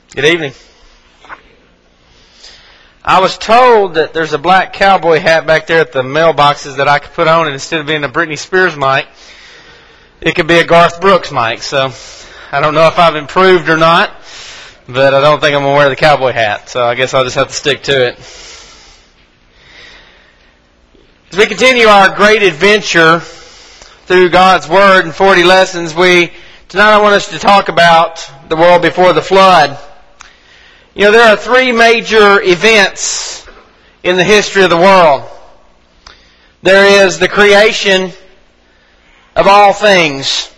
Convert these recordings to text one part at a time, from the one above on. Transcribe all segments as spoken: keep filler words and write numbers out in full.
Good evening. I was told that there's a black cowboy hat back there at the mailboxes that I could put on, and instead of being a Britney Spears mic, it could be a Garth Brooks mic. So I don't know if I've improved or not, but I don't think I'm going to wear the cowboy hat. So I guess I'll just have to stick to it. As we continue our great adventure through God's Word in forty lessons, we tonight I want us to talk about the world before the flood. You know, there are three major events in the history of the world. There is the creation of all things.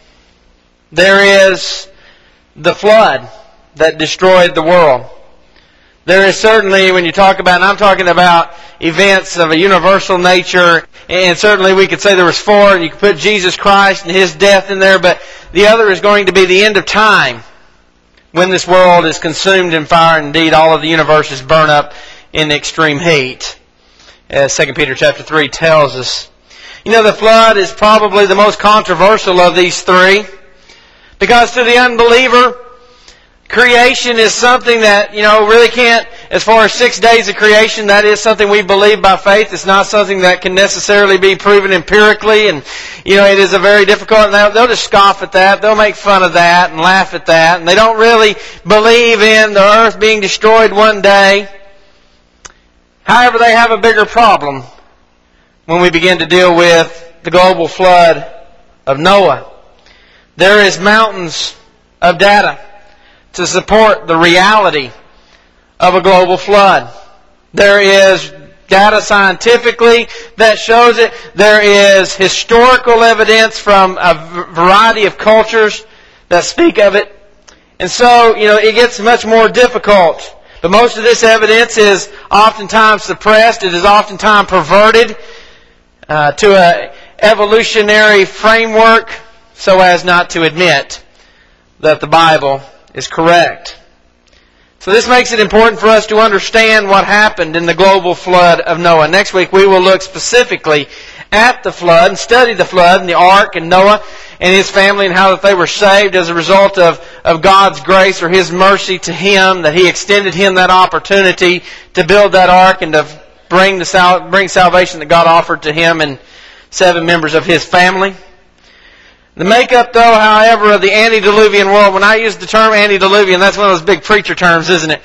There is the flood that destroyed the world. There is certainly, when you talk about, and I'm talking about events of a universal nature, and certainly we could say there was four, and you could put Jesus Christ and His death in there, but the other is going to be the end of time, when this world is consumed in fire, and indeed all of the universe is burned up in extreme heat, as Second Peter chapter three tells us. You know, the flood is probably the most controversial of these three, because to the unbeliever, creation is something that, you know, really can't, as far as six days of creation, that is something we believe by faith. It's not something that can necessarily be proven empirically, and, you know, it is a very difficult, and they'll, they'll just scoff at that, they'll make fun of that and laugh at that, and they don't really believe in the earth being destroyed one day. However, they have a bigger problem when we begin to deal with the global flood of Noah. There is mountains of data to support the reality of a global flood. There is data scientifically that shows it. There is historical evidence from a variety of cultures that speak of it. And so, you know, it gets much more difficult. But most of this evidence is oftentimes suppressed. It is oftentimes perverted uh, to an evolutionary framework so as not to admit that the Bible is correct. So this makes it important for us to understand what happened in the global flood of Noah. Next week we will look specifically at the flood and study the flood and the ark and Noah and his family and how that they were saved as a result of, of God's grace or His mercy to him, that He extended him that opportunity to build that ark and to bring the sal- bring salvation that God offered to him and seven members of his family. The makeup, though, however, of the antediluvian world, when I use the term antediluvian, that's one of those big preacher terms, isn't it?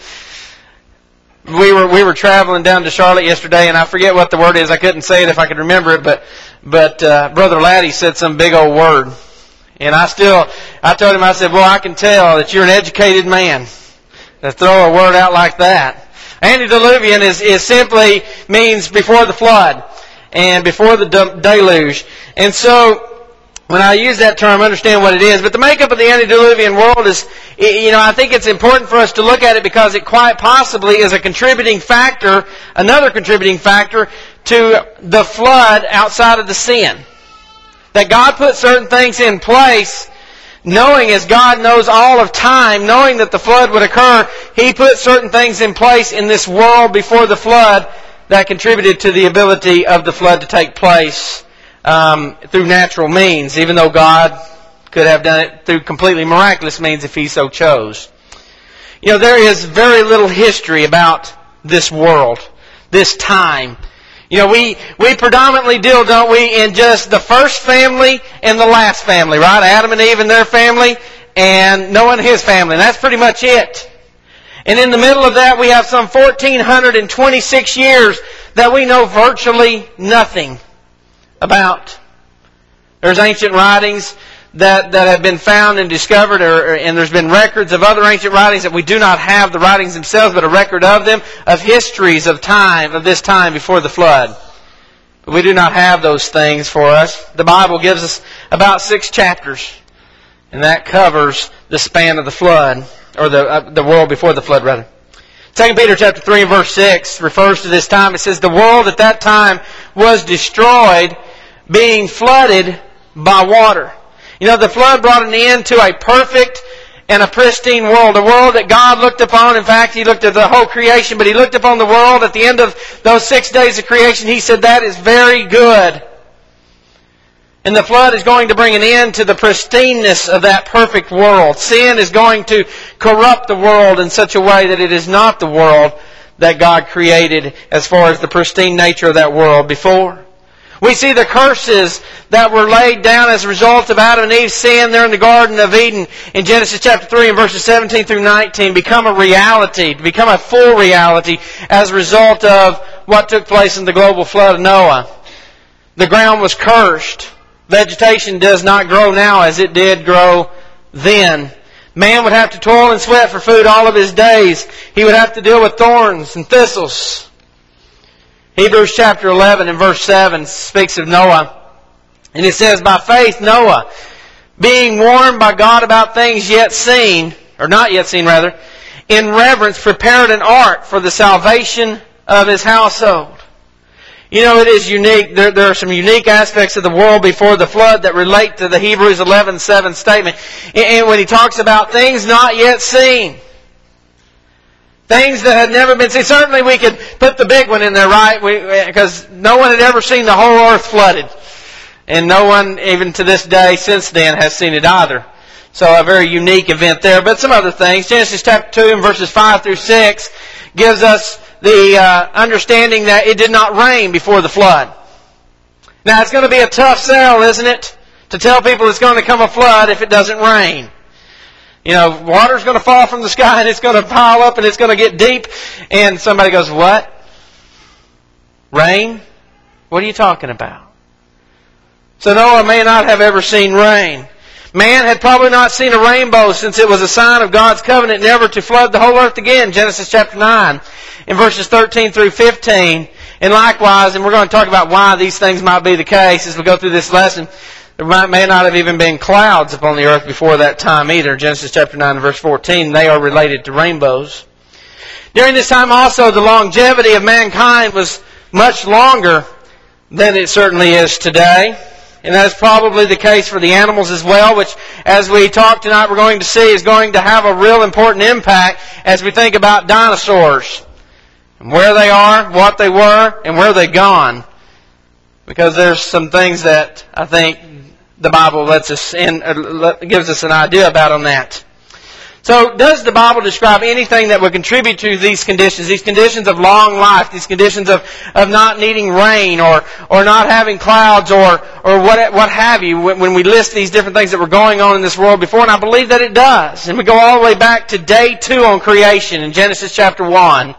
We were we were traveling down to Charlotte yesterday, and I forget what the word is. I couldn't say it if I could remember it, but but uh, Brother Laddie said some big old word. And I still, I told him, I said, well, I can tell that you're an educated man to throw a word out like that. Antediluvian is, is simply means before the flood and before the deluge. And so, when I use that term, understand what it is. But the makeup of the antediluvian world is, you know, I think it's important for us to look at it because it quite possibly is a contributing factor, another contributing factor to the flood outside of the sin. That God put certain things in place, knowing as God knows all of time, knowing that the flood would occur, He put certain things in place in this world before the flood that contributed to the ability of the flood to take place. Um, through natural means, even though God could have done it through completely miraculous means if He so chose. You know, there is very little history about this world, this time. You know, we, we predominantly deal, don't we, in just the first family and the last family, right? Adam and Eve and their family, and Noah and his family. And that's pretty much it. And in the middle of that, we have some one thousand four hundred twenty-six years that we know virtually nothing about. There's ancient writings that, that have been found and discovered, or, and there's been records of other ancient writings that we do not have the writings themselves, but a record of them, of histories of time, of this time before the flood. But we do not have those things for us. The Bible gives us about six chapters, and that covers the span of the flood, or the uh, the world before the flood, rather. Second Peter chapter three and verse six refers to this time. It says, the world at that time was destroyed, being flooded by water. You know, the flood brought an end to a perfect and a pristine world. A world that God looked upon. In fact, He looked at the whole creation, but He looked upon the world at the end of those six days of creation. He said, that is very good. And the flood is going to bring an end to the pristineness of that perfect world. Sin is going to corrupt the world in such a way that it is not the world that God created as far as the pristine nature of that world before. We see the curses that were laid down as a result of Adam and Eve's sin there in the Garden of Eden in Genesis chapter three and verses seventeen through nineteen become a reality, become a full reality as a result of what took place in the global flood of Noah. The ground was cursed. Vegetation does not grow now as it did grow then. Man would have to toil and sweat for food all of his days. He would have to deal with thorns and thistles. Hebrews chapter eleven and verse seven speaks of Noah. And it says, by faith Noah, being warned by God about things yet seen, or not yet seen rather, in reverence prepared an ark for the salvation of his household. You know, it is unique. There, there are some unique aspects of the world before the flood that relate to the Hebrews eleven seven statement. And when he talks about things not yet seen, things that had never been seen. Certainly we could put the big one in there, right? Because no one had ever seen the whole earth flooded. And no one, even to this day, since then, has seen it either. So a very unique event there. But some other things. Genesis chapter two and verses five through six gives us the uh, understanding that it did not rain before the flood. Now it's going to be a tough sell, isn't it? To tell people it's going to come a flood if it doesn't rain. You know, water's going to fall from the sky and it's going to pile up and it's going to get deep. And somebody goes, what? Rain? What are you talking about? So Noah may not have ever seen rain. Man had probably not seen a rainbow since it was a sign of God's covenant never to flood the whole earth again. Genesis chapter nine in verses thirteen through fifteen. And likewise, and we're going to talk about why these things might be the case as we go through this lesson. There might, may not have even been clouds upon the earth before that time either. Genesis chapter nine and verse fourteen, they are related to rainbows. During this time also, the longevity of mankind was much longer than it certainly is today. And that is probably the case for the animals as well, which as we talk tonight we're going to see is going to have a real important impact as we think about dinosaurs. And where they are, what they were, and where they've gone. Because there's some things that I think the Bible lets us in, gives us an idea about on that. So, does the Bible describe anything that would contribute to these conditions? These conditions of long life, these conditions of, of not needing rain or, or not having clouds or, or what, what have you, when, when we list these different things that were going on in this world before, and I believe that it does. And we go all the way back to day two on creation in Genesis chapter one.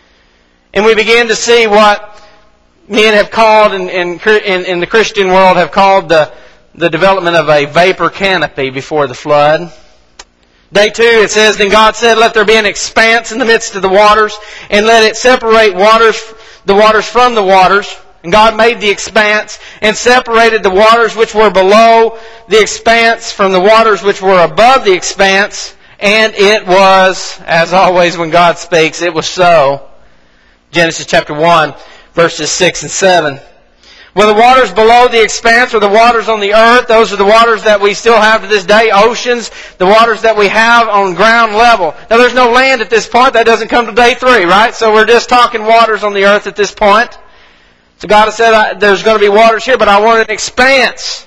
And we begin to see what men have called, in, in, in, in the Christian world, have called the, the development of a vapor canopy before the flood. Day two, it says, then God said, let there be an expanse in the midst of the waters, and let it separate waters, the waters from the waters. And God made the expanse, and separated the waters which were below the expanse from the waters which were above the expanse. And it was, as always when God speaks, it was so. Genesis chapter one, verses six and seven. Well, the waters below the expanse are the waters on the earth. Those are the waters that we still have to this day, oceans, the waters that we have on ground level. Now, there's no land at this point. That doesn't come to day three, right? So we're just talking waters on the earth at this point. So God has said, there's going to be waters here, but I want an expanse.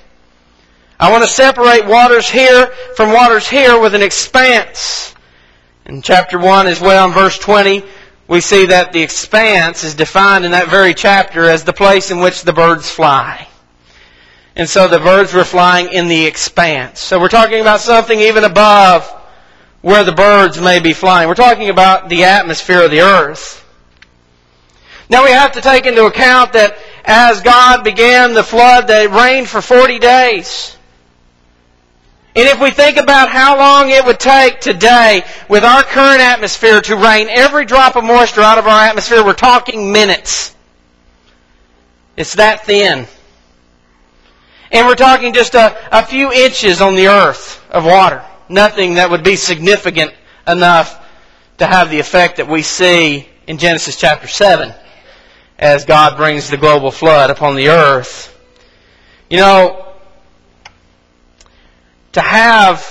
I want to separate waters here from waters here with an expanse. In chapter one as well, in verse twenty, we see that the expanse is defined in that very chapter as the place in which the birds fly. And so the birds were flying in the expanse. So we're talking about something even above where the birds may be flying. We're talking about the atmosphere of the earth. Now we have to take into account that as God began the flood, that it rained for forty days. And if we think about how long it would take today with our current atmosphere to rain every drop of moisture out of our atmosphere, we're talking minutes. It's that thin. And we're talking just a, a few inches on the earth of water. Nothing that would be significant enough to have the effect that we see in Genesis chapter seven as God brings the global flood upon the earth. You know, to have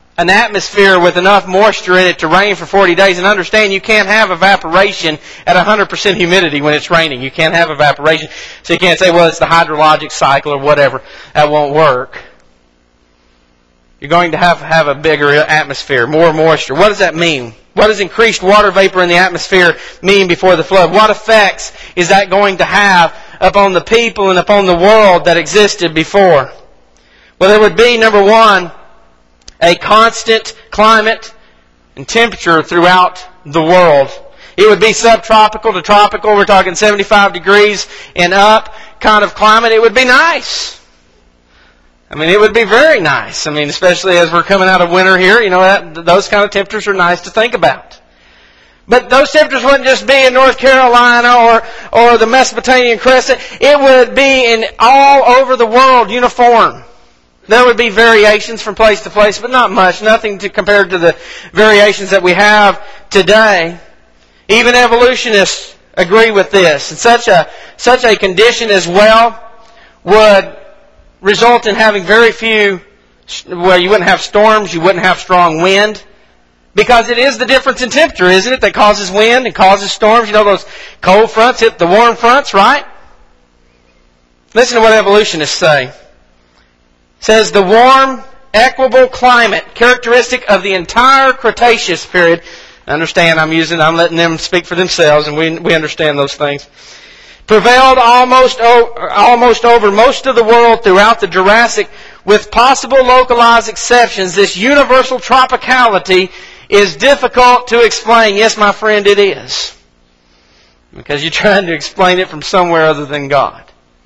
an atmosphere with enough moisture in it to rain for forty days. And understand, you can't have evaporation at one hundred percent humidity when it's raining. You can't have evaporation. So you can't say, well, it's the hydrologic cycle or whatever. That won't work. You're going to have have a bigger atmosphere, more moisture. What does that mean? What does increased water vapor in the atmosphere mean before the flood? What effects is that going to have upon the people and upon the world that existed before? Well, there would be, number one, a constant climate and temperature throughout the world. It would be subtropical to tropical. We're talking seventy-five degrees and up kind of climate. It would be nice. I mean, it would be very nice. I mean, especially as we're coming out of winter here, you know, that, those kind of temperatures are nice to think about. But those temperatures wouldn't just be in North Carolina or, or the Mesopotamian crescent. It would be in all over the world, uniform. There would be variations from place to place, but not much. Nothing to compared to the variations that we have today. Even evolutionists agree with this. And such a, such a condition as well would result in having very few, well, you wouldn't have storms, you wouldn't have strong wind. Because it is the difference in temperature, isn't it, that causes wind and causes storms. You know, those cold fronts hit the warm fronts, right? Listen to what evolutionists say. It says the warm, equable climate, characteristic of the entire Cretaceous period. Understand, I'm using, I'm letting them speak for themselves, and we we understand those things. Prevailed almost almost over most of the world throughout the Jurassic, with possible localized exceptions. This universal tropicality is difficult to explain. Yes, my friend, it is. Because you're trying to explain it from somewhere other than God.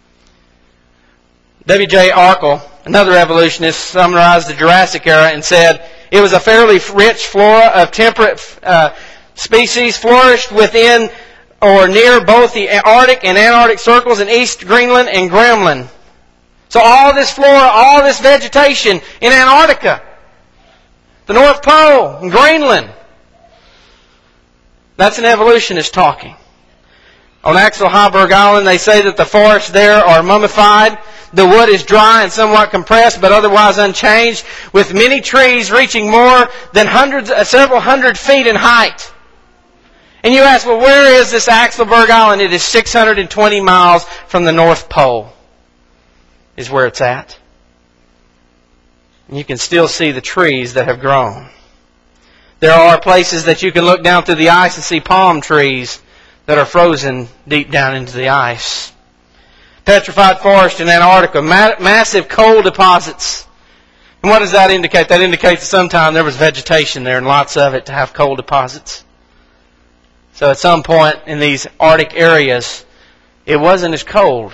W J Arkell, another evolutionist, summarized the Jurassic era and said, it was a fairly rich flora of temperate uh, species flourished within or near both the Arctic and Antarctic circles in East Greenland and Greenland. So all this flora, all this vegetation in Antarctica, the North Pole, and Greenland. That's an evolutionist talking. On Axel Heiberg Island, they say that the forests there are mummified. The wood is dry and somewhat compressed, but otherwise unchanged, with many trees reaching more than hundreds, uh, several hundred feet in height. And you ask, well, where is this Axelberg Island? It is six hundred twenty miles from the North Pole, is where it's at. And you can still see the trees that have grown. There are places that you can look down through the ice and see palm trees that are frozen deep down into the ice. Petrified forest in Antarctica, ma- massive coal deposits. And what does that indicate? That indicates that sometime there was vegetation there and lots of it to have coal deposits. So at some point in these Arctic areas, it wasn't as cold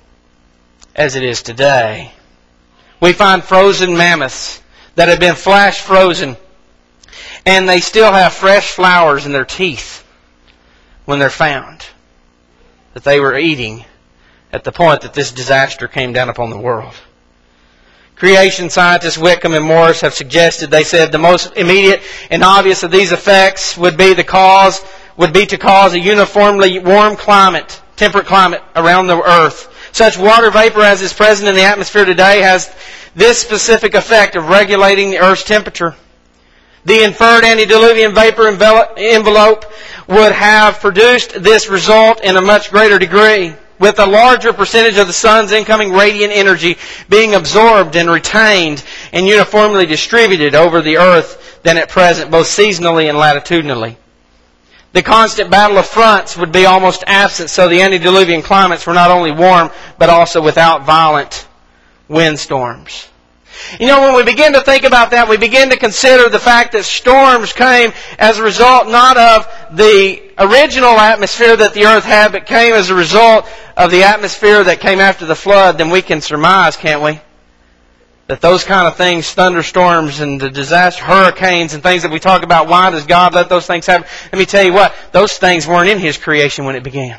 as it is today. We find frozen mammoths that have been flash frozen, and they still have fresh flowers in their teeth when they're found, that they were eating at the point that this disaster came down upon the world. Creation scientists Whitcomb and Morris have suggested, they said, the most immediate and obvious of these effects would be the cause, would be to cause a uniformly warm climate, temperate climate around the earth. Such water vapor as is present in the atmosphere today has this specific effect of regulating the earth's temperature. The inferred antediluvian vapor envelope would have produced this result in a much greater degree, with a larger percentage of the sun's incoming radiant energy being absorbed and retained and uniformly distributed over the earth than at present, both seasonally and latitudinally. The constant battle of fronts would be almost absent, so the antediluvian climates were not only warm, but also without violent windstorms. You know, when we begin to think about that, we begin to consider the fact that storms came as a result not of the original atmosphere that the earth had, but came as a result of the atmosphere that came after the flood. Then we can surmise, can't we, that those kind of things, thunderstorms and the disaster, hurricanes and things that we talk about, why does God let those things happen? Let me tell you what, those things weren't in His creation when it began.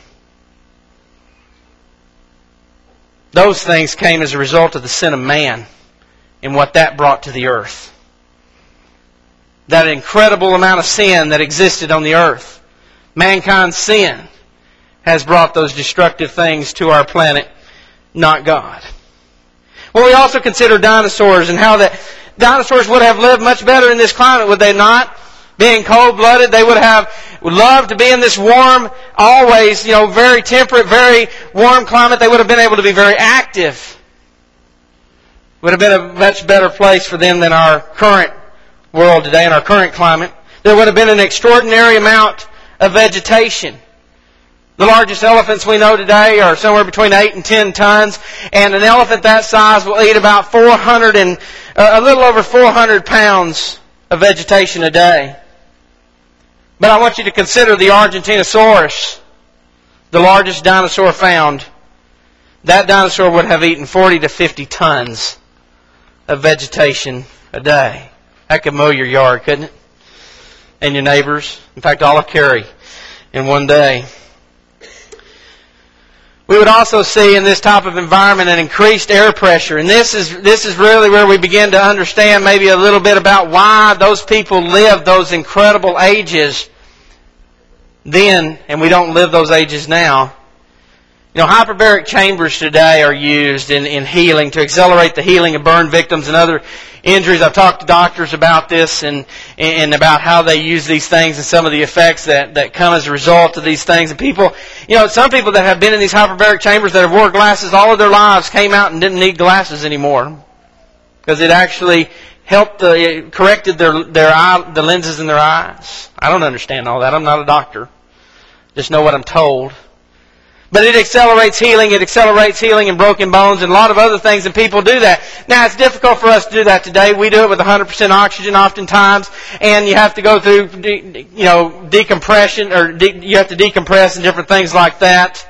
Those things came as a result of the sin of man and what that brought to the earth. That incredible amount of sin that existed on the earth. Mankind's sin has brought those destructive things to our planet, not God. Well, we also consider dinosaurs and how that dinosaurs would have lived much better in this climate, would they not? Being cold-blooded, they would have loved to be in this warm, always, you know, very temperate, very warm climate. They would have been able to be very active. Would have been a much better place for them than our current world today and our current climate. There would have been an extraordinary amount of vegetation. The largest elephants we know today are somewhere between eight and ten tons, and an elephant that size will eat about four hundred and uh, a little over four hundred pounds of vegetation a day. But I want you to consider the Argentinosaurus, the largest dinosaur found. That dinosaur would have eaten forty to fifty tons of vegetation a day. That could mow your yard, couldn't it? And your neighbors. In fact, all of Cary in one day. We would also see in this type of environment an increased air pressure. And this is this is really where we begin to understand maybe a little bit about why those people lived those incredible ages then, and we don't live those ages now. You know, hyperbaric chambers today are used in, in healing to accelerate the healing of burn victims and other injuries. I've talked to doctors about this and and about how they use these things and some of the effects that, that come as a result of these things. And people, you know, some people that have been in these hyperbaric chambers that have worn glasses all of their lives came out and didn't need glasses anymore because it actually helped, the, it corrected their their eye, the lenses in their eyes. I don't understand all that. I'm not a doctor. Just know what I'm told. But it accelerates healing. It accelerates healing in broken bones and a lot of other things, and people do that. Now, it's difficult for us to do that today. We do it with one hundred percent oxygen oftentimes, and you have to go through, you know, decompression, or de- you have to decompress and different things like that.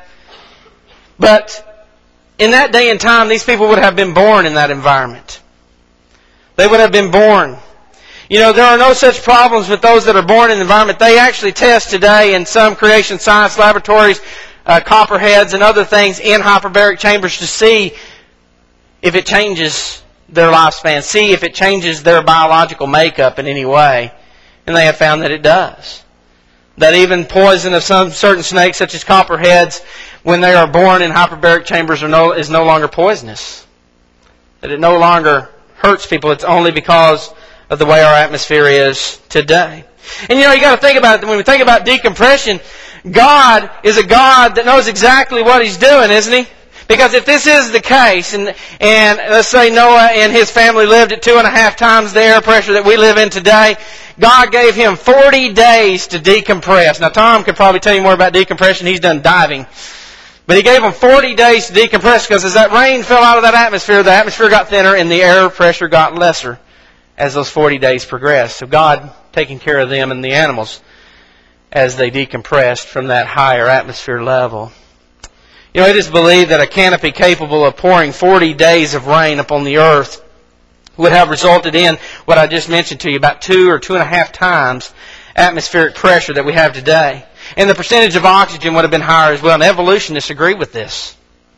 But in that day and time, these people would have been born in that environment. They would have been born. You know, there are no such problems with those that are born in the environment. They actually test today in some creation science laboratories Uh, copperheads and other things in hyperbaric chambers to see if it changes their lifespan, see if it changes their biological makeup in any way. And they have found that it does. That even poison of some certain snakes, such as copperheads, when they are born in hyperbaric chambers, are no, is no longer poisonous. That it no longer hurts people. It's only because of the way our atmosphere is today. And you know, you got to think about it. When we think about decompression, God is a God that knows exactly what He's doing, isn't He? Because if this is the case, and and let's say Noah and his family lived at two and a half times the air pressure that we live in today, God gave him forty days to decompress. Now, Tom could probably tell you more about decompression. He's done diving. But He gave him forty days to decompress because as that rain fell out of that atmosphere, the atmosphere got thinner and the air pressure got lesser as those forty days progressed. So God taking care of them and the animals as they decompressed from that higher atmosphere level. You know, it is believed that a canopy capable of pouring forty days of rain upon the earth would have resulted in what I just mentioned to you, about two or two and a half times atmospheric pressure that we have today. And the percentage of oxygen would have been higher as well. And evolutionists agree with this.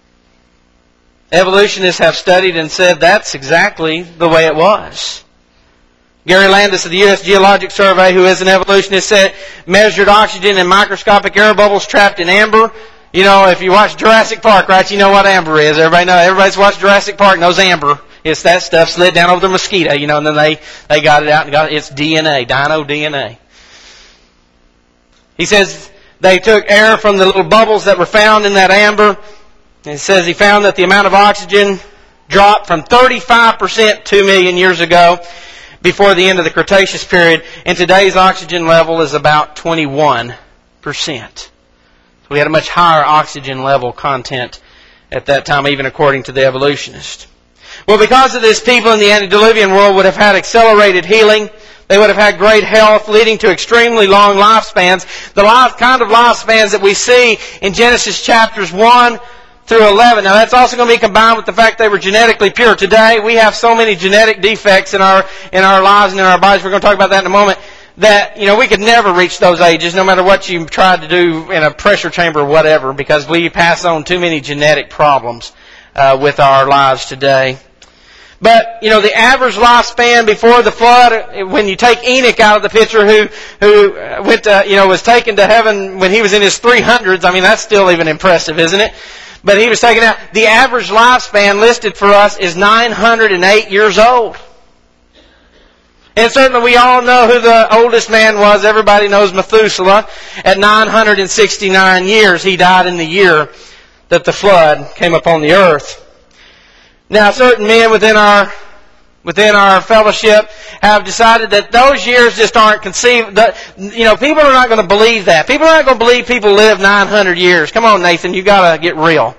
Evolutionists have studied and said that's exactly the way it was. Gary Landis of the U S Geologic Survey, who is an evolutionist, said measured oxygen in microscopic air bubbles trapped in amber. You know, if you watch Jurassic Park, right, you know what amber is. Everybody knows. Everybody's watched Jurassic Park knows amber. It's that stuff slid down over the mosquito, you know, and then they, they got it out and got it. It's D N A, dino D N A. He says they took air from the little bubbles that were found in that amber. And he says he found that the amount of oxygen dropped from thirty-five percent two million years ago before the end of the Cretaceous period, and today's oxygen level is about twenty-one percent. So we had a much higher oxygen level content at that time, even according to the evolutionist. Well, because of this, people in the antediluvian world would have had accelerated healing. They would have had great health, leading to extremely long lifespans. The life, kind of lifespans that we see in Genesis chapters one through eleven. Now, that's also going to be combined with the fact they were genetically pure. Today, we have so many genetic defects in our in our lives and in our bodies. We're going to talk about that in a moment. That, you know, we could never reach those ages, no matter what you tried to do in a pressure chamber or whatever, because we pass on too many genetic problems uh, with our lives today. But, you know, the average lifespan before the flood, when you take Enoch out of the picture, who who went to, you know, was taken to heaven when he was in his three hundreds, I mean, that's still even impressive, isn't it? But he was taken out. The average lifespan listed for us is nine hundred eight years old. And certainly we all know who the oldest man was. Everybody knows Methuselah. At nine hundred sixty-nine years, he died in the year that the flood came upon the earth. Now, certain men within our within our fellowship have decided that those years just aren't conceived. That, you know, people are not going to believe that. People are not going to believe people live nine hundred years. Come on, Nathan, you've got to get real.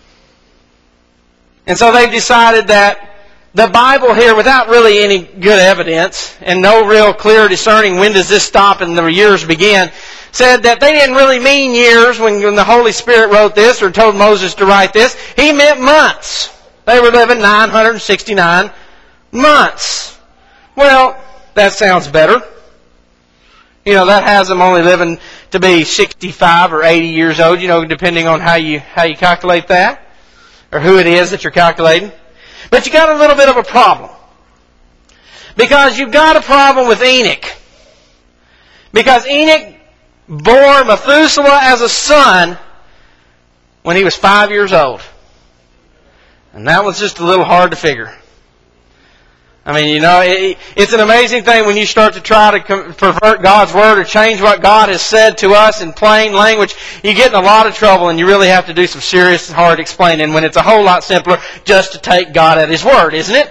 And so they've decided that the Bible here, without really any good evidence and no real clear discerning when does this stop and the years begin, said that they didn't really mean years when, when the Holy Spirit wrote this or told Moses to write this. He meant months. They were living nine hundred sixty-nine months. Well, that sounds better. You know, that has them only living to be sixty-five or eighty years old, you know, depending on how you how you calculate that or who it is that you're calculating. But you got a little bit of a problem. Because you've got a problem with Enoch. Because Enoch bore Methuselah as a son when he was five years old. And that was just a little hard to figure. I mean, you know, it, it's an amazing thing when you start to try to pervert God's Word or change what God has said to us in plain language. You get in a lot of trouble and you really have to do some serious, hard explaining when it's a whole lot simpler just to take God at His Word, isn't it?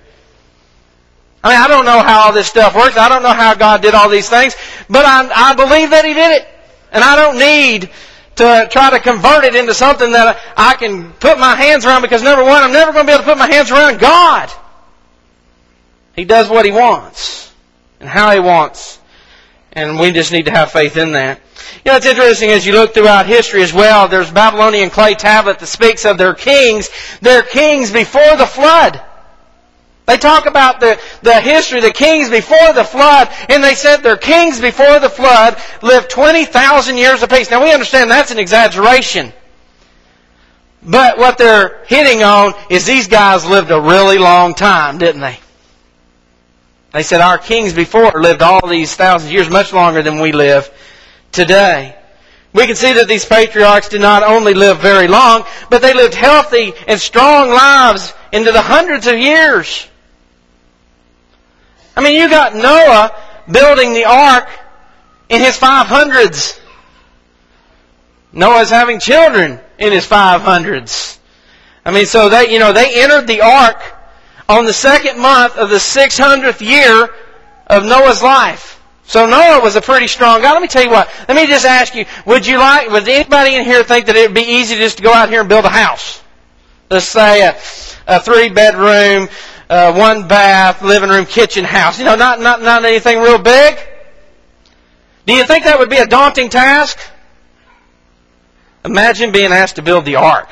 I mean, I don't know how all this stuff works. I don't know how God did all these things, but I, I believe that He did it. And I don't need to try to convert it into something that I can put my hands around because, number one, I'm never going to be able to put my hands around God. He does what He wants and how He wants. And we just need to have faith in that. You know, it's interesting as you look throughout history as well. There's a Babylonian clay tablet that speaks of their kings. Their kings before the flood. They talk about the, the history, the kings before the flood, and they said their kings before the flood lived twenty thousand years apiece. Now we understand that's an exaggeration. But what they're hitting on is these guys lived a really long time, didn't they? They said our kings before lived all these thousands of years, much longer than we live today. We can see that these patriarchs did not only live very long, but they lived healthy and strong lives into the hundreds of years. I mean, you got Noah building the ark in his five hundreds. Noah's having children in his five hundreds. I mean, so they, you know, they entered the ark on the second month of the six hundredth year of Noah's life. So Noah was a pretty strong guy. Let me tell you what. Let me just ask you, would you like, would anybody in here think that it would be easy just to go out here and build a house? Let's say a, a three bedroom, uh, one bath, living room, kitchen house. You know, not, not, not anything real big. Do you think that would be a daunting task? Imagine being asked to build the ark.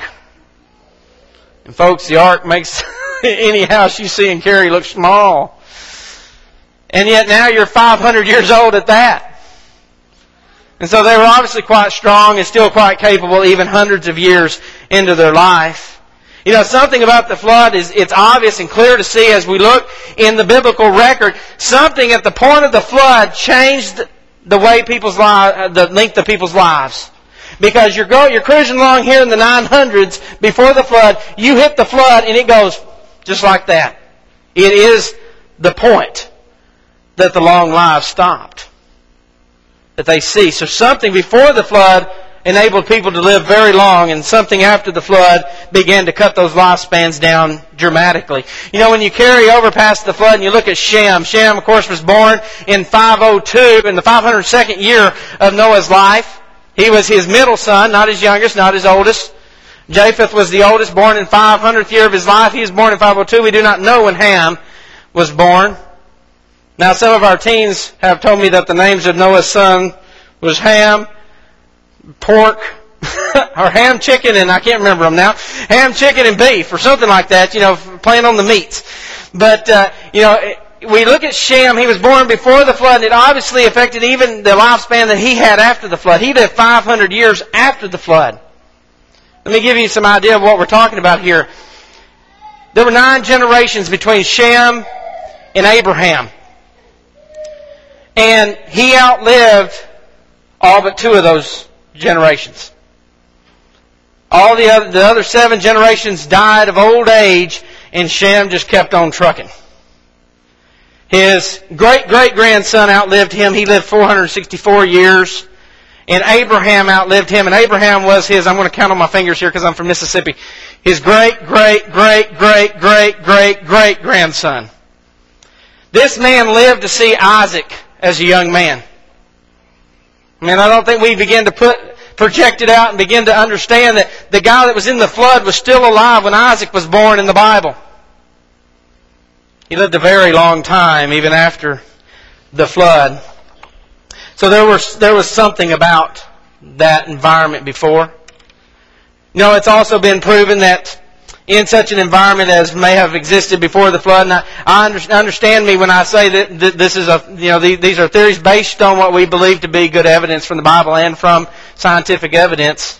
And folks, the ark makes any house you see in Cary look small. And yet now you're five hundred years old at that. And so they were obviously quite strong and still quite capable even hundreds of years into their life. You know, something about the flood is, it's obvious and clear to see as we look in the biblical record. Something at the point of the flood changed the way people's lives, the length of people's lives. Because you're going, you're cruising along here in the nine hundreds before the flood, you hit the flood and it goes just like that. It is the point that the long lives stopped. That they ceased. So something before the flood enabled people to live very long, and something after the flood began to cut those lifespans down dramatically. You know, when you carry over past the flood and you look at Shem, Shem, of course, was born in five oh two, in the five hundred second year of Noah's life. He was his middle son, not his youngest, not his oldest. Japheth was the oldest, born in five hundredth year of his life. He was born in five oh two. We do not know when Ham was born. Now, some of our teens have told me that the names of Noah's son was Ham, pork, or ham, chicken, and I can't remember them now. Ham, chicken, and beef, or something like that, you know, playing on the meats. But, uh, you know, we look at Shem. He was born before the flood, and it obviously affected even the lifespan that he had after the flood. He lived five hundred years after the flood. Let me give you some idea of what we're talking about here. There were nine generations between Shem and Abraham. And he outlived all but two of those generations. All the other, the other seven generations died of old age, and Shem just kept on trucking. His great-great-grandson outlived him. He lived four hundred sixty-four years. And Abraham outlived him. And Abraham was his, I'm going to count on my fingers here because I'm from Mississippi, his great-great-great-great-great-great-great-grandson. This man lived to see Isaac as a young man. I mean, I don't think we begin to put, project it out and begin to understand that the guy that was in the flood was still alive when Isaac was born in the Bible. He lived a very long time, even after the flood. So there was, there was something about that environment before. You know, it's also been proven that in such an environment as may have existed before the flood, and I, I under, understand me when I say that, that this is a, you know, these, these are theories based on what we believe to be good evidence from the Bible and from scientific evidence,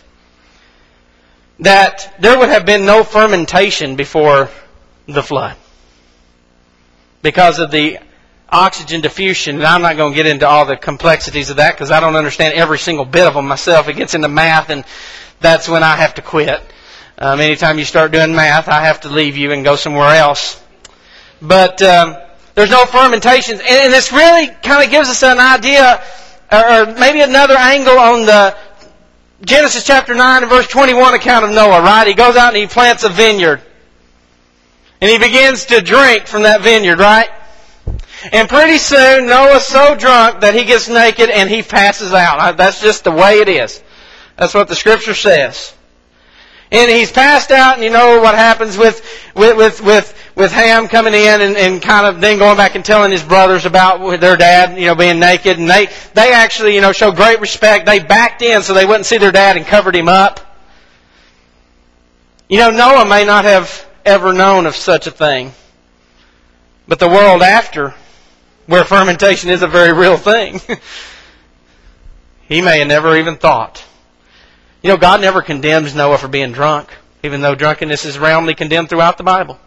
that there would have been no fermentation before the flood because of the oxygen diffusion. And I'm not going to get into all the complexities of that because I don't understand every single bit of them myself. It gets into math, and that's when I have to quit. Um, anytime you start doing math, I have to leave you and go somewhere else. But um, there's no fermentation. And, and this really kind of gives us an idea, or, or maybe another angle on the Genesis chapter nine and verse twenty-one account of Noah, right? He goes out and he plants a vineyard. And he begins to drink from that vineyard, right? And pretty soon, Noah's so drunk that he gets naked and he passes out. That's just the way it is. That's what the Scripture says. And he's passed out, and you know what happens with with with with, with Ham coming in and, and kind of then going back and telling his brothers about their dad, you know, being naked. And they, they actually, you know, show great respect. They backed in so they wouldn't see their dad and covered him up. You know, Noah may not have ever known of such a thing. But the world after, where fermentation is a very real thing, he may have never even thought. You know, God never condemns Noah for being drunk, even though drunkenness is roundly condemned throughout the Bible.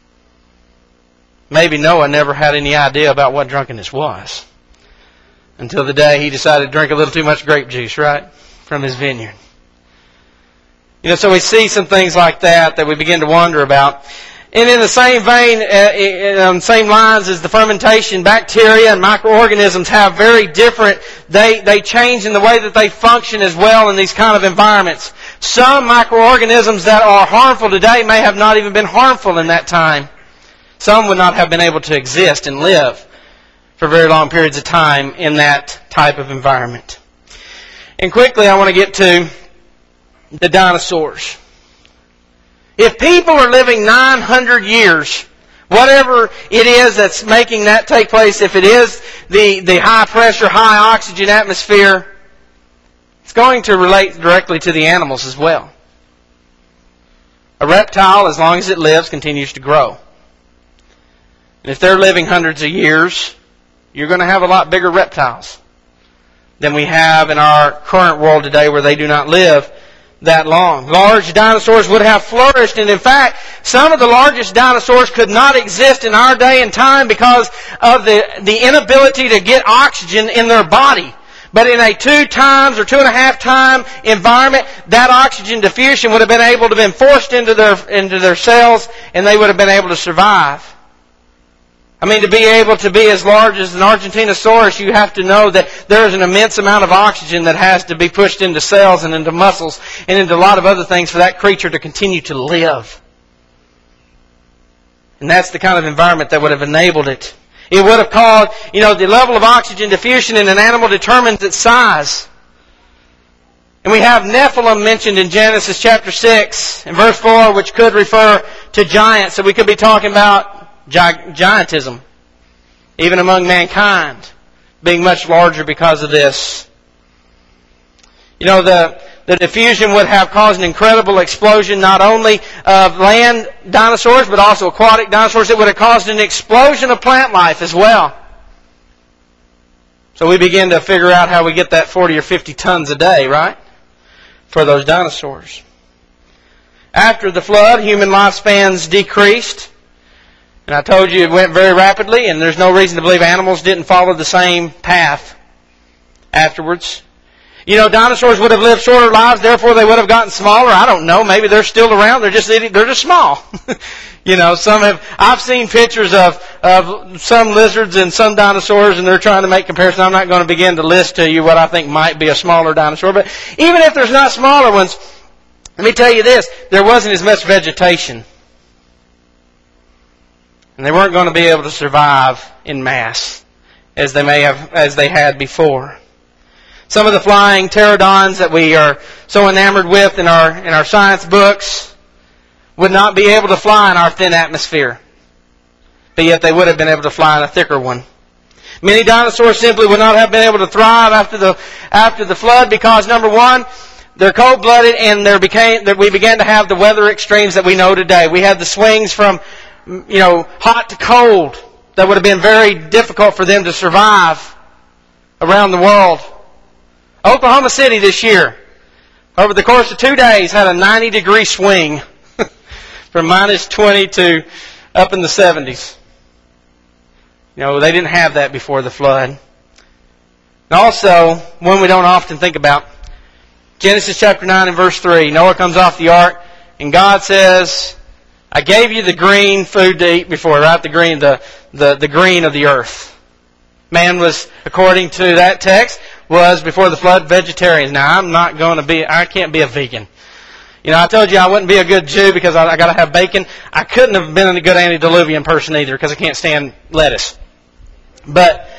Maybe Noah never had any idea about what drunkenness was until the day he decided to drink a little too much grape juice, right, from his vineyard. You know, so we see some things like that that we begin to wonder about. And in the same vein, uh, on same lines as the fermentation, bacteria and microorganisms have very different, they, they change in the way that they function as well in these kind of environments. Some microorganisms that are harmful today may have not even been harmful in that time. Some would not have been able to exist and live for very long periods of time in that type of environment. And quickly I want to get to the dinosaurs. If people are living nine hundred years, whatever it is that's making that take place, if it is the, the high pressure, high oxygen atmosphere, it's going to relate directly to the animals as well. A reptile, as long as it lives, continues to grow. And if they're living hundreds of years, you're going to have a lot bigger reptiles than we have in our current world today where they do not live that long. Large dinosaurs would have flourished, and in fact, some of the largest dinosaurs could not exist in our day and time because of the, the inability to get oxygen in their body. But in a two times or two and a half time environment, that oxygen diffusion would have been able to have been forced into their, into their cells, and they would have been able to survive. I mean, to be able to be as large as an Argentinosaurus, you have to know that there is an immense amount of oxygen that has to be pushed into cells and into muscles and into a lot of other things for that creature to continue to live. And that's the kind of environment that would have enabled it. It would have caused, you know, the level of oxygen diffusion in an animal determines its size. And we have Nephilim mentioned in Genesis chapter six and verse four, which could refer to giants. So we could be talking about Gi- giantism, even among mankind, being much larger because of this. You know, the, the diffusion would have caused an incredible explosion not only of land dinosaurs, but also aquatic dinosaurs. It would have caused an explosion of plant life as well. So we begin to figure out how we get that forty or fifty tons a day, right, for those dinosaurs. After the flood, human lifespans decreased. And I told you it went very rapidly, and there's no reason to believe animals didn't follow the same path afterwards. You know, dinosaurs would have lived shorter lives, therefore they would have gotten smaller. I don't know. Maybe they're still around. They're just they're just small. You know, some have. I've seen pictures of of some lizards and some dinosaurs, and they're trying to make comparisons. I'm not going to begin to list to you what I think might be a smaller dinosaur, but even if there's not smaller ones, let me tell you this: there wasn't as much vegetation, and they weren't going to be able to survive in mass as they may have as they had before. Some of the flying pterodons that we are so enamored with in our in our science books would not be able to fly in our thin atmosphere, but yet they would have been able to fly in a thicker one. Many dinosaurs simply would not have been able to thrive after the after the flood because, number one, they're cold-blooded, and there became that we began to have the weather extremes that we know today. We had the swings from, you know, hot to cold that would have been very difficult for them to survive around the world. Oklahoma City this year, over the course of two days, had a ninety degree swing from minus twenty to up in the seventies. You know, they didn't have that before the flood. And also, one we don't often think about, Genesis chapter nine and verse three. Noah comes off the ark, and God says, I gave you the green food to eat before, right? The green, the, the, the green of the earth. Man was, according to that text, was before the flood vegetarians. Now, I'm not going to be, I can't be a vegan. You know, I told you I wouldn't be a good Jew because I, I got to have bacon. I couldn't have been a good antediluvian person either because I can't stand lettuce. But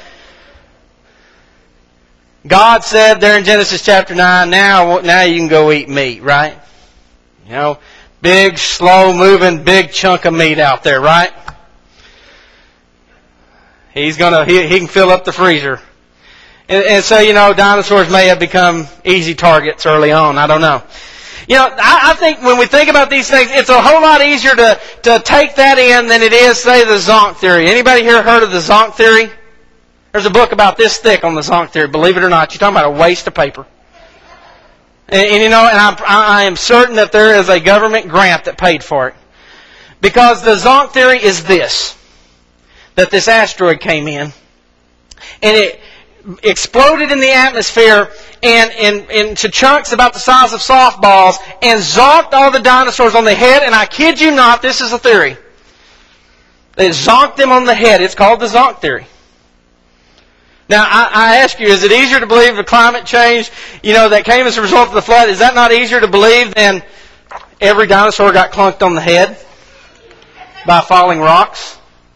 God said there in Genesis chapter nine, now, now you can go eat meat, right? You know, big, slow-moving, big chunk of meat out there, right? He's gonna, he, he can fill up the freezer. And, and so, you know, dinosaurs may have become easy targets early on. I don't know. You know, I, I think when we think about these things, it's a whole lot easier to, to take that in than it is, say, the Zonk theory. Anybody here heard of the Zonk theory? There's a book about this thick on the Zonk theory. Believe it or not, you're talking about a waste of paper. And, and you know, and I, I am certain that there is a government grant that paid for it. Because the Zonk theory is this, that this asteroid came in, and it exploded in the atmosphere and in, into chunks about the size of softballs and zonked all the dinosaurs on the head. And I kid you not, this is a theory. They zonked them on the head. It's called the Zonk theory. Now, I, I ask you, is it easier to believe the climate change, you know, that came as a result of the flood? Is that not easier to believe than every dinosaur got clunked on the head by falling rocks?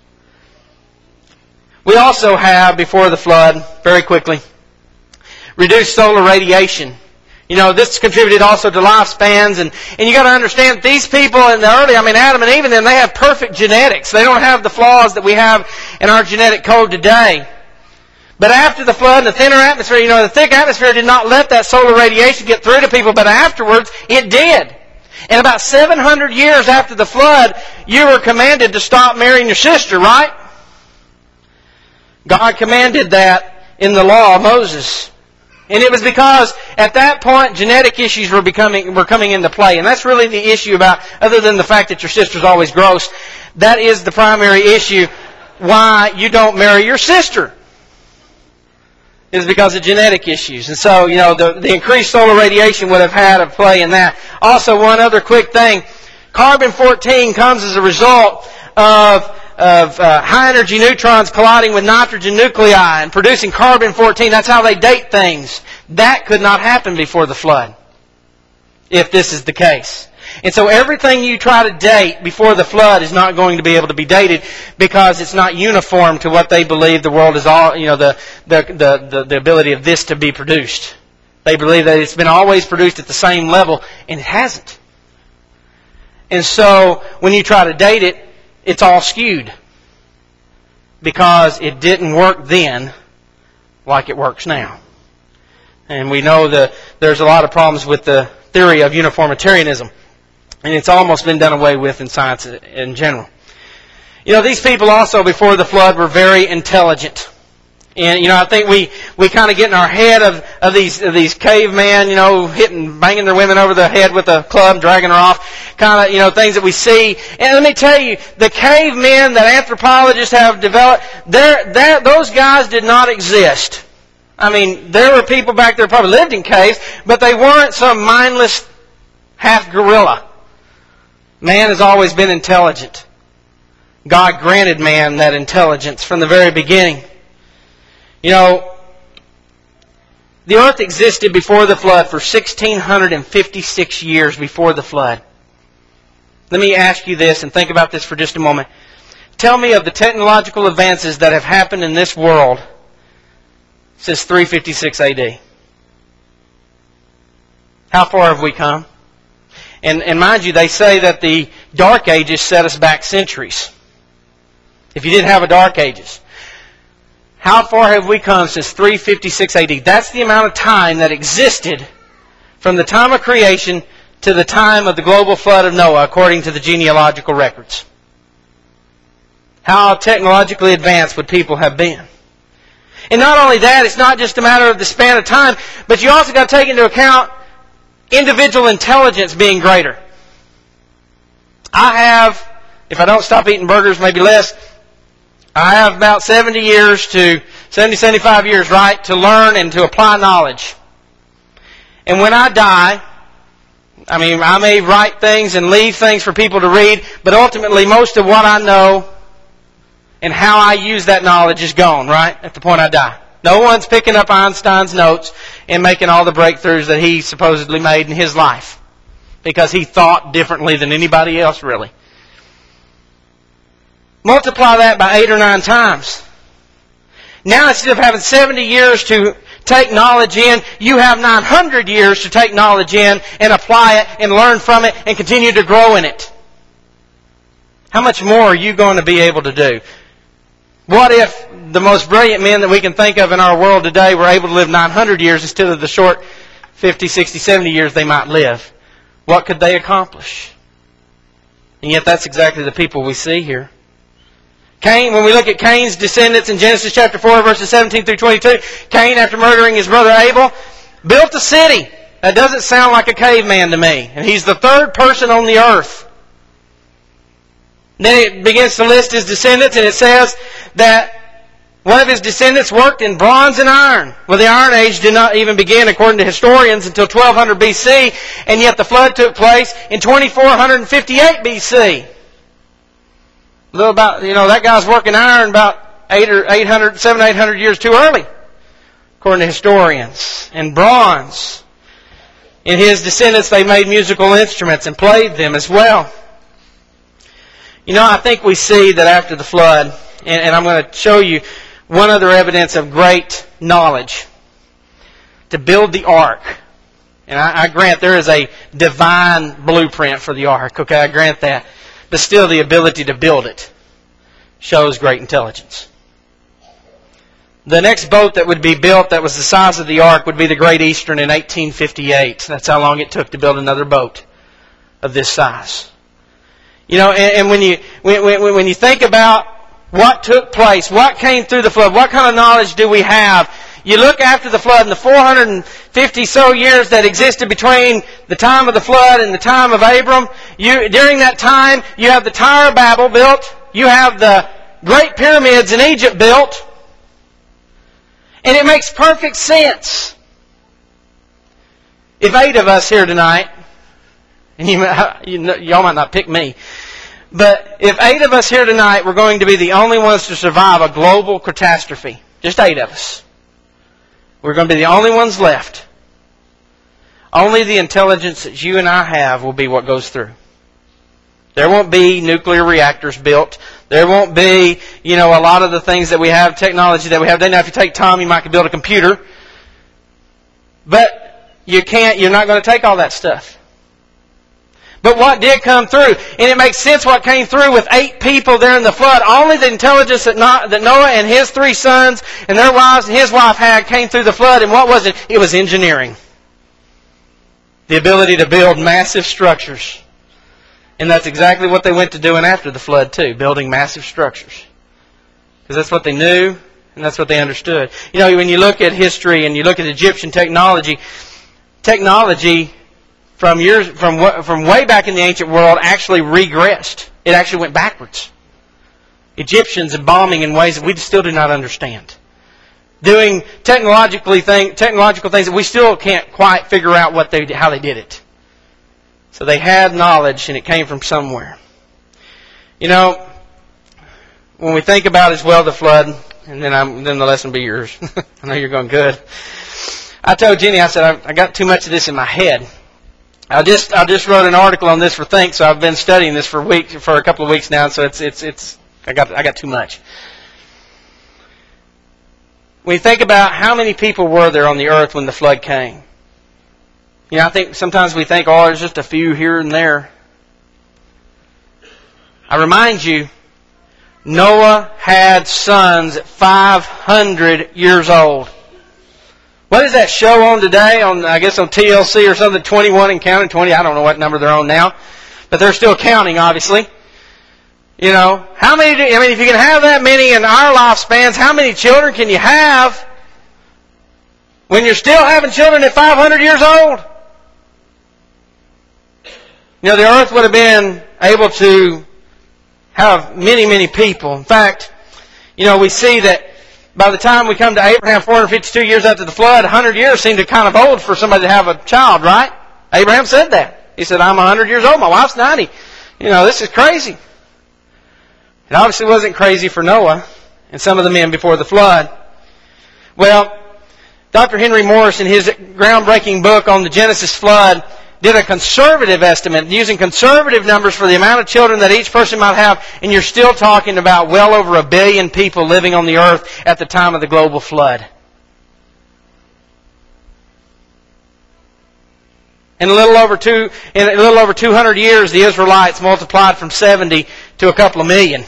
We also have, before the flood, very quickly, reduced solar radiation. You know, this contributed also to lifespans, and, and you got to understand that these people in the early, I mean, Adam and Eve and them, they have perfect genetics. They don't have the flaws that we have in our genetic code today. But after the flood and the thinner atmosphere, you know, the thick atmosphere did not let that solar radiation get through to people, but afterwards, it did. And about seven hundred years after the flood, you were commanded to stop marrying your sister, right? God commanded that in the law of Moses. And it was because at that point genetic issues were becoming were coming into play. And that's really the issue about, other than the fact that your sister's always gross, that is the primary issue why you don't marry your sister. Is because of genetic issues. And so, you know, the, the increased solar radiation would have had a play in that. Also, one other quick thing. Carbon fourteen comes as a result of of uh, high-energy neutrons colliding with nitrogen nuclei and producing carbon fourteen. That's how they date things. That could not happen before the flood, if this is the case. And so everything you try to date before the flood is not going to be able to be dated because it's not uniform to what they believe the world is all, you know, the, the, the, the, the ability of this to be produced. They believe that it's been always produced at the same level, and it hasn't. And so when you try to date it, it's all skewed because it didn't work then like it works now. And we know that there's a lot of problems with the theory of uniformitarianism. And it's almost been done away with in science in general. You know, these people also, before the flood, were very intelligent. And, you know, I think we, we kind of get in our head of, of these of these cavemen, you know, hitting, banging their women over the head with a club, dragging her off. Kind of, you know, things that we see. And let me tell you, the cavemen that anthropologists have developed, they're, they're, those guys did not exist I mean, there were people back there who probably lived in caves, but they weren't some mindless half gorilla. Man has always been intelligent. God granted man that intelligence from the very beginning. You know, the earth existed before the flood for one thousand six hundred fifty-six years before the flood. Let me ask you this and think about this for just a moment. Tell me of the technological advances that have happened in this world since three fifty-six A D. How far have we come? And, and mind you, they say that the Dark Ages set us back centuries. If you didn't have a Dark Ages. How far have we come since three fifty-six A D? That's the amount of time that existed from the time of creation to the time of the global flood of Noah, according to the genealogical records. How technologically advanced would people have been? And not only that, it's not just a matter of the span of time, but you also got to take into account individual intelligence being greater. I have, if I don't stop eating burgers, maybe less, I have about seventy years to, seventy, seventy-five years, right, to learn and to apply knowledge. And when I die, I mean, I may write things and leave things for people to read, but ultimately most of what I know and how I use that knowledge is gone, right, at the point I die. No one's picking up Einstein's notes and making all the breakthroughs that he supposedly made in his life because he thought differently than anybody else, really. Multiply that by eight or nine times. Now, instead of having seventy years to take knowledge in, you have nine hundred years to take knowledge in and apply it and learn from it and continue to grow in it. How much more are you going to be able to do? What if the most brilliant men that we can think of in our world today were able to live nine hundred years instead of the short fifty, sixty, seventy years they might live? What could they accomplish? And yet that's exactly the people we see here. Cain, when we look at Cain's descendants in Genesis chapter four, verses seventeen through twenty-two, Cain, after murdering his brother Abel, built a city. That doesn't sound like a caveman to me. And he's the third person on the earth. Then it begins to list his descendants, and it says that one of his descendants worked in bronze and iron. Well, the Iron Age did not even begin, according to historians, until twelve hundred B C, and yet the flood took place in twenty-four fifty-eight B C. A little about, you know, that guy's working iron about eight or eight hundred, seven, eight hundred years too early, according to historians. And bronze. In his descendants, they made musical instruments and played them as well. You know, I think we see that after the flood, and, and I'm going to show you one other evidence of great knowledge. To build the ark. And I, I grant there is a divine blueprint for the ark. Okay, I grant that. But still, the ability to build it shows great intelligence. The next boat that would be built that was the size of the ark would be the Great Eastern in eighteen fifty-eight. That's how long it took to build another boat of this size. You know, and, and when you when, when, when you think about what took place, what came through the flood, what kind of knowledge do we have? You look after the flood, in the four hundred fifty so years that existed between the time of the flood and the time of Abram, you, during that time, you have the Tower of Babel built, you have the Great Pyramids in Egypt built, and it makes perfect sense. If eight of us here tonight, and you, you know, y'all might not pick me, but if eight of us here tonight were going to be the only ones to survive a global catastrophe, just eight of us, we're going to be the only ones left. Only the intelligence that you and I have will be what goes through. There won't be nuclear reactors built. There won't be, you know, a lot of the things that we have, technology that we have today. Now, if you take Tom, you might build a computer. But you can't, you're not going to take all that stuff. But what did come through? And it makes sense what came through with eight people there in the flood. Only the intelligence that Noah and his three sons and their wives and his wife had came through the flood. And what was it? It was engineering. The ability to build massive structures. And that's exactly what they went to doing after the flood too, building massive structures. Because that's what they knew and that's what they understood. You know, when you look at history and you look at Egyptian technology, technology from years from from way back in the ancient world actually regressed. It actually went backwards. Egyptians are bombing in ways that we still do not understand. doing technologically thing, technological things that we still can't quite figure out what they, how they did it. So they had knowledge, and it came from somewhere. You know, when we think about as well the flood, and then I'm, then the lesson will be yours. I know you're going good. I told Jenny, I said, I, I got too much of this in my head. I just I just wrote an article on this for Think, so I've been studying this for a week, for a couple of weeks now. So it's it's it's I got I got too much. When you think about how many people were there on the earth when the flood came, you know, I think sometimes we think, oh, there's just a few here and there. I remind you, Noah had sons at five hundred years old. What is that show on today? On I guess on T L C or something, twenty-one and counting, twenty, I don't know what number they're on now. But they're still counting, obviously. You know, how many, do, I mean, if you can have that many in our lifespans, how many children can you have when you're still having children at five hundred years old? You know, the earth would have been able to have many, many people. In fact, you know, we see that by the time we come to Abraham, four hundred fifty-two years after the flood, one hundred years seemed to kind of old for somebody to have a child, right? Abraham said that. He said, I'm one hundred years old, my wife's ninety. You know, this is crazy. It obviously wasn't crazy for Noah and some of the men before the flood. Well, Doctor Henry Morris, in his groundbreaking book on the Genesis flood, did a conservative estimate, using conservative numbers for the amount of children that each person might have, and you're still talking about well over a billion people living on the earth at the time of the global flood. In a little over two, in a little over two hundred years, the Israelites multiplied from seventy to a couple of million.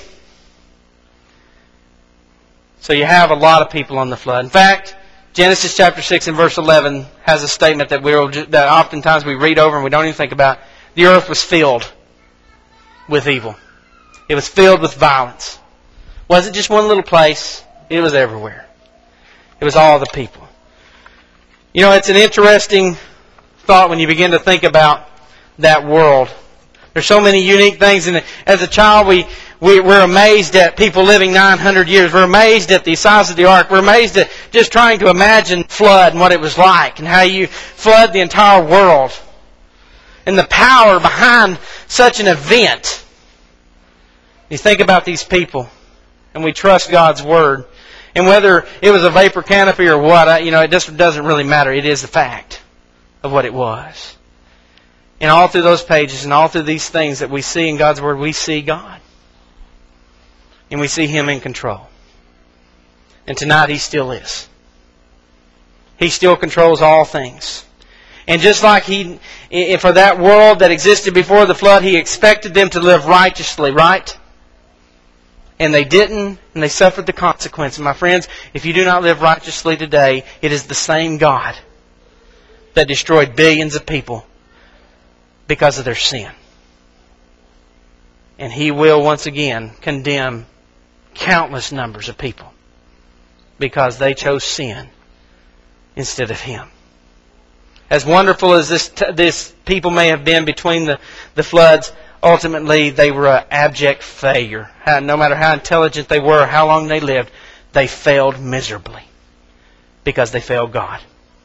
So you have a lot of people on the flood. In fact, Genesis chapter six and verse eleven has a statement that we will that oftentimes we read over and we don't even think about. The earth was filled with evil. It was filled with violence. It wasn't just one little place. It was everywhere. It was all the people. You know, it's an interesting thought when you begin to think about that world. There's so many unique things in it. As a child, we, we, we're amazed at people living nine hundred years. We're amazed at the size of the ark. We're amazed at just trying to imagine flood and what it was like and how you flood the entire world. And the power behind such an event. You think about these people, and we trust God's Word. And whether it was a vapor canopy or what, you know, it just doesn't really matter. It is the fact of what it was. And all through those pages and all through these things that we see in God's Word, we see God. And we see Him in control. And tonight He still is. He still controls all things. And just like He, for that world that existed before the flood, He expected them to live righteously, right? And they didn't, and they suffered the consequence. And my friends, if you do not live righteously today, it is the same God that destroyed billions of people because of their sin. And He will once again condemn countless numbers of people because they chose sin instead of Him. As wonderful as this this people may have been between the, the floods, ultimately they were an abject failure. No matter how intelligent they were, how long they lived, they failed miserably because they failed God.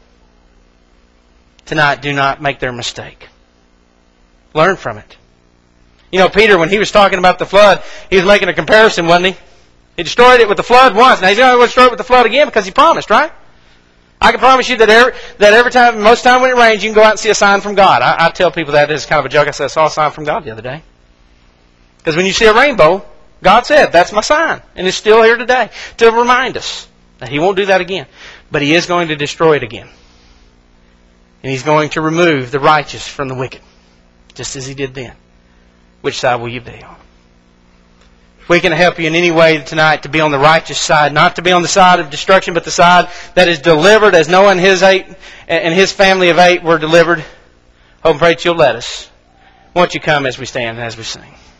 Tonight, do not make their mistake. Learn from it. You know, Peter, when he was talking about the flood, he was making a comparison, wasn't he? He destroyed it with the flood once. Now, he's going to destroy it with the flood again because he promised, right? I can promise you that every, that every time, most time when it rains, you can go out and see a sign from God. I, I tell people that as kind of a joke. I said, I saw a sign from God the other day. Because when you see a rainbow, God said, that's my sign. And it's still here today to remind us that He won't do that again. But He is going to destroy it again. And He's going to remove the righteous from the wicked. Just as He did then. Which side will you be on? We can help you in any way tonight to be on the righteous side. Not to be on the side of destruction, but the side that is delivered as Noah and his eight and his family of eight were delivered. Hope and pray that you'll let us. Won't you come as we stand and as we sing?